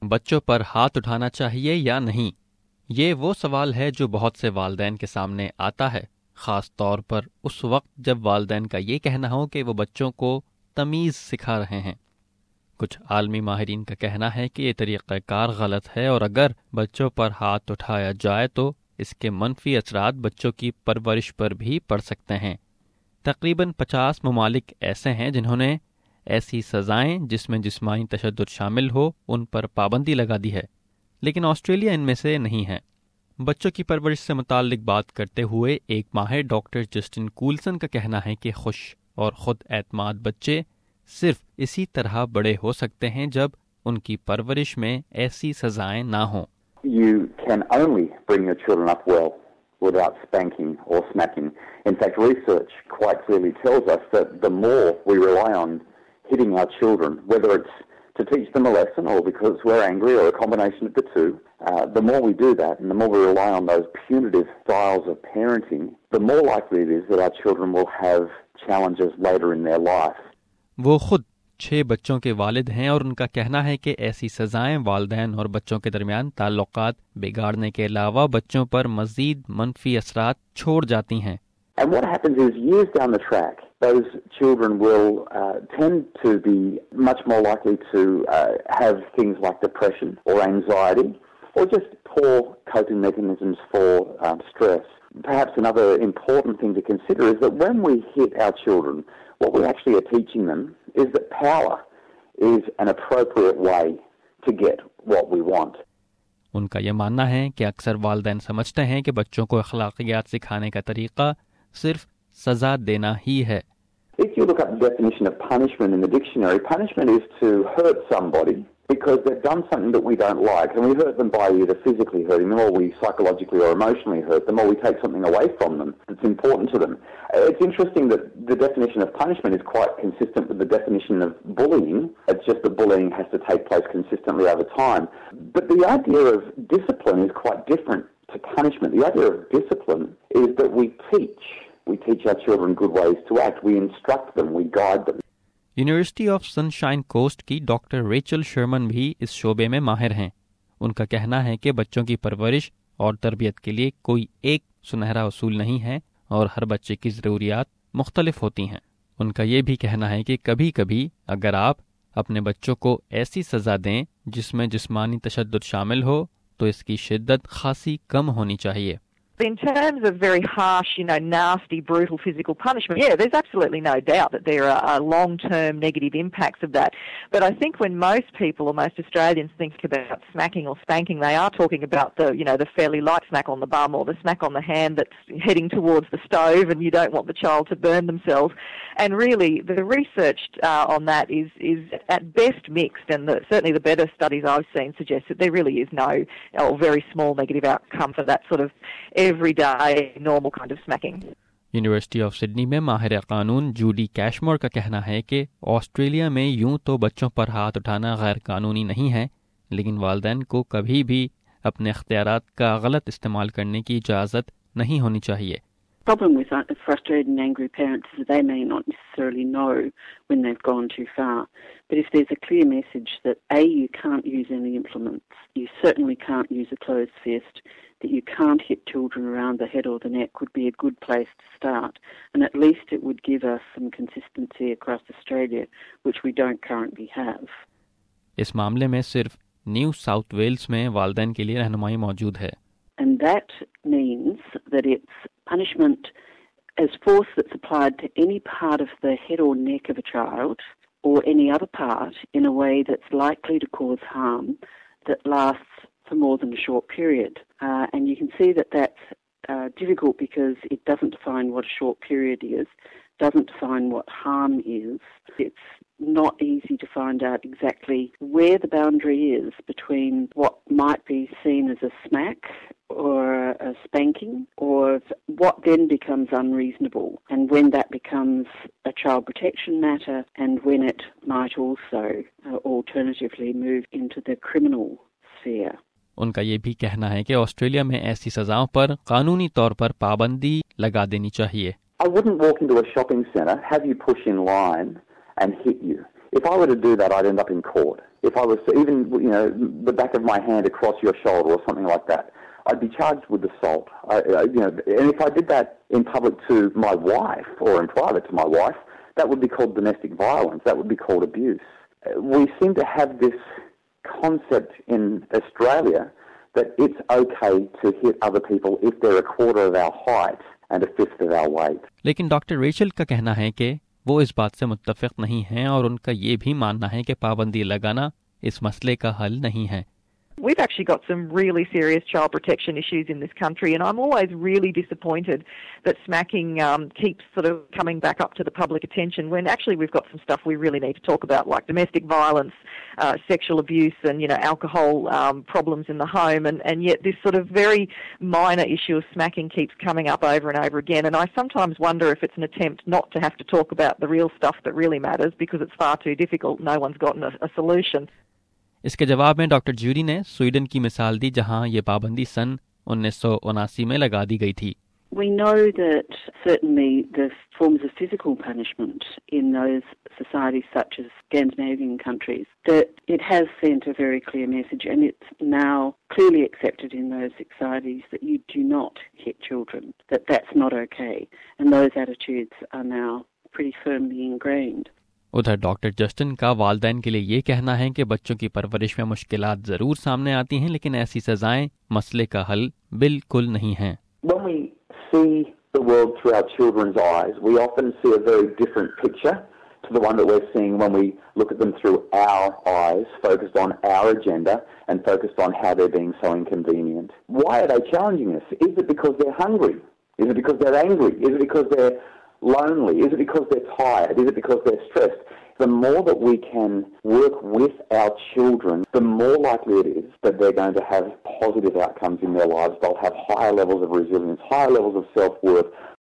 बच्चों पर हाथ उठाना चाहिए या नहीं? ये वो सवाल है जो बहुत से वालिदैन के सामने आता है, ख़ास तौर पर उस वक्त जब वालिदैन का ये कहना हो कि वो बच्चों को तमीज़ सिखा रहे हैं। कुछ आलमी माहिरीन का कहना है कि ये तरीक़ाकार गलत है और अगर बच्चों पर हाथ उठाया जाए तो इसके मनफी असरात बच्चों की परवरिश पर भी पड़ सकते हैं। तकरीबन 50 ममालिक ऐसे हैं जिन्होंने ऐसी सज़ाएं जिसमें जिस्मानी तशद्दुद शामिल हो उन पर पाबंदी लगा दी है, लेकिन ऑस्ट्रेलिया इनमें से नहीं है। बच्चों की परवरिश से मुताल्लिक बात करते हुए एक माहिर डॉक्टर जस्टिन कूलसन का कहना है कि खुश और खुद एतमाद बच्चे सिर्फ इसी तरह बड़े हो सकते हैं जब उनकी परवरिश में ऐसी सजाएं ना हों। You can only bring your children up well without spanking or smacking. In fact, research quite clearly tells us that the more we rely on hitting our children, whether it's to teach them a lesson or because we're angry or a combination of the two, the more we do that and the more we rely on those punitive styles of parenting, the more likely it is that our children will have challenges later in their life. वो खुद 6 बच्चों के वालिद हैं और उनका कहना है कि ऐसी सजाएं वालिदैन और बच्चों के दरमियान ताल्लुकात बिगाड़ने के अलावा बच्चों पर मजीद मनफी असरात छोड़ जाती हैं। And what happens is, years down the track, those children will tend to be much more likely to have things like depression or anxiety or just poor coping mechanisms for stress. Perhaps another important thing to consider is that when we hit our children, what we actually are teaching them is that power is an appropriate way to get what we want. उनका यह मानना है कि अक्सर वालिदैन समझते हैं कि बच्चों को अखलाकियात सिखाने का तरीका सिर्फ सजा देना ही है। If you look up the definition of punishment in the dictionary, punishment is to hurt somebody because they've done something that we don't like, and we hurt them by either physically hurting them or we psychologically or emotionally hurt them or we take something away from them that's important to them. It's interesting that the definition of punishment is quite consistent with the definition of bullying. It's just that bullying has to take place consistently over time. But the idea of discipline is quite different to punishment. The idea of discipline is that we teach our children good ways to act, we instruct them, we guide them. University of Sunshine Coast की doctor Rachel Sherman भी इस शोबे में माहिर हैं। उनका कहना है कि बच्चों की परवरिश और तरबियत के लिए कोई एक सुनहरा उसूल नहीं है और हर बच्चे की ज़रूरियात मुख्तलिफ होती हैं। उनका ये भी कहना है कि कभी कभी अगर आप अपने बच्चों को ऐसी सज़ा दें जिसमें जिस्मानी तशद्दुद शामिल हो तो इसकी शिद्दत खासी कम होनी चाहिए। In terms of very harsh, nasty, brutal physical punishment, yeah, there's absolutely no doubt that there are long-term negative impacts of that. But I think when most people or most Australians think about smacking or spanking, they are talking about the fairly light smack on the bum or the smack on the hand that's heading towards the stove and you don't want the child to burn themselves. And really, the research on that is at best mixed, and certainly the better studies I've seen suggest that there really is no or very small negative outcome for that sort of everyday normal kind of smacking. University of Sydney में माहिर कानून Judy कैशमोर का कहना है कि Australia में यूं तो बच्चों पर हाथ उठाना गैर कानूनी नहीं है, लेकिन वालिदैन को कभी भी अपने इख्तियारात का गलत इस्तेमाल करने की इजाज़त नहीं होनी चाहिए। The problem with frustrated and angry parents is that they may not necessarily know when they've gone too far. But if there's a clear message that A, you can't use any implements, you certainly can't use a closed fist, that you can't hit children around the head or the neck would be a good place to start. And at least it would give us some consistency across Australia, which we don't currently have. इस मामले में सिर्फ new south Wales में वालिदैन के लिए रहनुमाई मौजूद है। And that means that it's punishment as force that's applied to any part of the head or neck of a child or any other part in a way that's likely to cause harm that lasts for more than a short period. And you can see that that's difficult because it doesn't define what a short period is, doesn't define what harm is. It's not easy to find out exactly where the boundary is between what might be seen as a smack or a spanking, or what then becomes unreasonable, and when that becomes a child protection matter, and when it might also alternatively move into the criminal sphere. उनका ये भी कहना है कि Australia में ऐसी सजाओं पर कानूनी तौर पर पाबंदी लगा देनी चाहिए। I wouldn't walk into a shopping centre, have you push in line and hit you. If I were to do that, I'd end up in court. If I was to even, the back of my hand across your shoulder or something like that, I'd be charged with assault. And if I did that in public to my wife or in private to my wife, that would be called domestic violence. That would be called abuse. We seem to have this concept in Australia that it's okay to hit other people if they're a quarter of our height and a fifth of our weight. लेकिन doctor Rachel का कहना है कि वो इस बात से मुत्तफिक नहीं हैं और उनका ये भी मानना है कि पाबंदी लगाना इस मसले का हल नहीं है. We've actually got some really serious child protection issues in this country, and I'm always really disappointed that smacking keeps sort of coming back up to the public attention when actually we've got some stuff we really need to talk about, like domestic violence, sexual abuse, and alcohol problems in the home, and yet this sort of very minor issue of smacking keeps coming up over and over again. And I sometimes wonder if it's an attempt not to have to talk about the real stuff that really matters because it's far too difficult. No one's gotten a solution. इसके जवाब में doctor jury ने Sweden की मिसाल दी जहां ये पाबंदी सन 1979 में लगा दी गई थी. We know that certainly the forms of physical punishment in those societies such as Scandinavian countries, that it has sent a very clear message, and it's now clearly accepted in those societies that you do not hit children, that that's not okay, and those attitudes are now pretty firmly ingrained. उधर doctor Justin का वालिदैन के लिए ये कहना है कि बच्चों की परवरिश में मुश्किलात जरूर सामने आती हैं, लेकिन ऐसी सजाएं मसले का हल बिल्कुल नहीं हैं. When we see the world through our children's eyes, we often see a very different picture to the one that we're seeing when we look at them through our eyes, focused on our agenda and focused on how they're being so inconvenient. Why are they challenging us? Is it because they're hungry? Is it because they're angry? Is it because they're lonely? Is it because they're tired? Is it because they're stressed? The more that we can work with our children, the more likely it is that they're going to have positive outcomes in their lives. They'll have higher levels of resilience, higher levels of self-worth,